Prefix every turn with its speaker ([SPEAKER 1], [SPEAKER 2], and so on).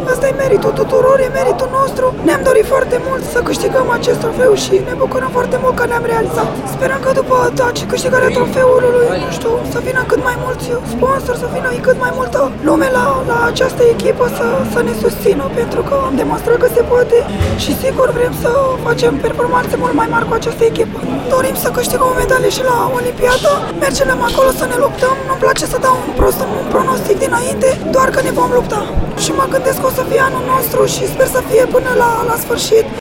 [SPEAKER 1] Asta e meritul tuturor, e meritul nostru. Ne-am dorit foarte mult să câștigăm acest trofeu și ne bucurăm foarte mult că ne-am realizat. Sperăm că după câștigarea trofeului, nu știu, să vină cât mai mulți sponsori, să vină cât mai multă lume la această echipă să ne susțină, pentru că am demonstrat că se poate și sigur vrem să facem performanțe mult mai mari cu această echipă. Dorim să câștigăm o medalie și la Olimpiadă, mergem acolo să ne luptăm, nu-mi place să dau un pronostic dinainte, doar că ne vom lupta. Și mă gândesc că o să fie anul nostru și sper să fie până la sfârșit.